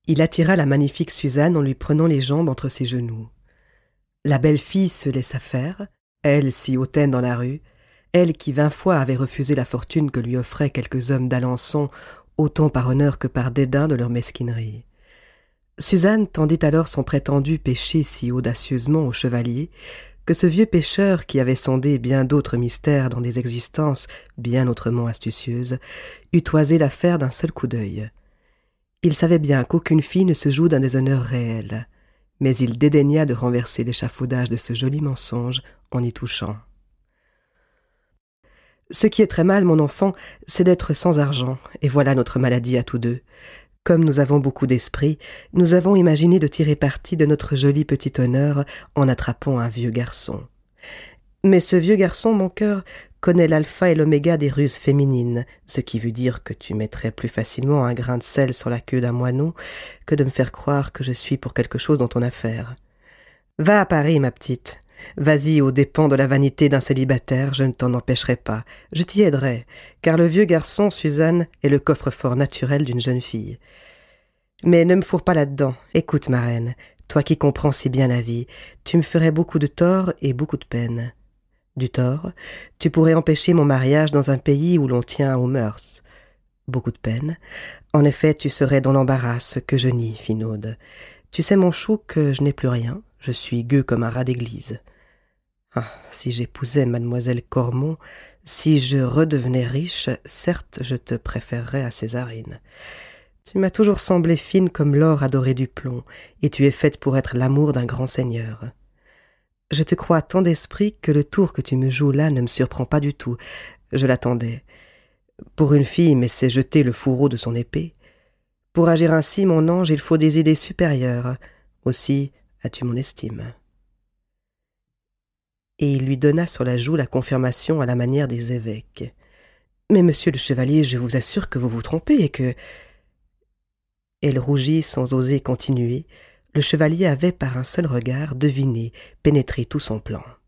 Il attira la magnifique Suzanne en lui prenant les jambes entre ses genoux. La belle fille se laissa faire, elle si hautaine dans la rue, elle qui 20 fois avait refusé la fortune que lui offraient quelques hommes d'Alençon, autant par honneur que par dédain de leur mesquinerie. Suzanne tendit alors son prétendu péché si audacieusement au chevalier que ce vieux pêcheur qui avait sondé bien d'autres mystères dans des existences bien autrement astucieuses eut toisé l'affaire d'un seul coup d'œil. Il savait bien qu'aucune fille ne se joue d'un déshonneur réel, mais il dédaigna de renverser l'échafaudage de ce joli mensonge en y touchant. « Ce qui est très mal, mon enfant, c'est d'être sans argent, et voilà notre maladie à tous deux. Comme nous avons beaucoup d'esprit, nous avons imaginé de tirer parti de notre joli petit honneur en attrapant un vieux garçon. Mais ce vieux garçon, mon cœur, connaît l'alpha et l'oméga des ruses féminines, ce qui veut dire que tu mettrais plus facilement un grain de sel sur la queue d'un moineau que de me faire croire que je suis pour quelque chose dans ton affaire. Va à Paris, ma petite. Vas-y aux dépens de la vanité d'un célibataire, je ne t'en empêcherai pas. Je t'y aiderai, car le vieux garçon, Suzanne, est le coffre-fort naturel d'une jeune fille. Mais ne me fourre pas là-dedans. Écoute, ma reine, toi qui comprends si bien la vie, tu me ferais beaucoup de tort et beaucoup de peine. Du tort, tu pourrais empêcher mon mariage dans un pays où l'on tient aux mœurs. Beaucoup de peine. En effet, tu serais dans l'embarras, ce que je nie, Finaude. Tu sais, mon chou, que je n'ai plus rien. Je suis gueux comme un rat d'église. Ah, si j'épousais mademoiselle Cormon, si je redevenais riche, certes, je te préférerais à Césarine. Tu m'as toujours semblé fine comme l'or adoré du plomb, et tu es faite pour être l'amour d'un grand seigneur. Je te crois tant d'esprit que le tour que tu me joues là ne me surprend pas du tout. Je l'attendais. Pour une fille, mais c'est jeter le fourreau de son épée. Pour agir ainsi, mon ange, il faut des idées supérieures. Aussi, as-tu mon estime. Et il lui donna sur la joue la confirmation à la manière des évêques. Mais monsieur le chevalier, je vous assure que vous vous trompez et que... Elle rougit sans oser continuer. Le chevalier avait par un seul regard deviné, pénétré tout son plan.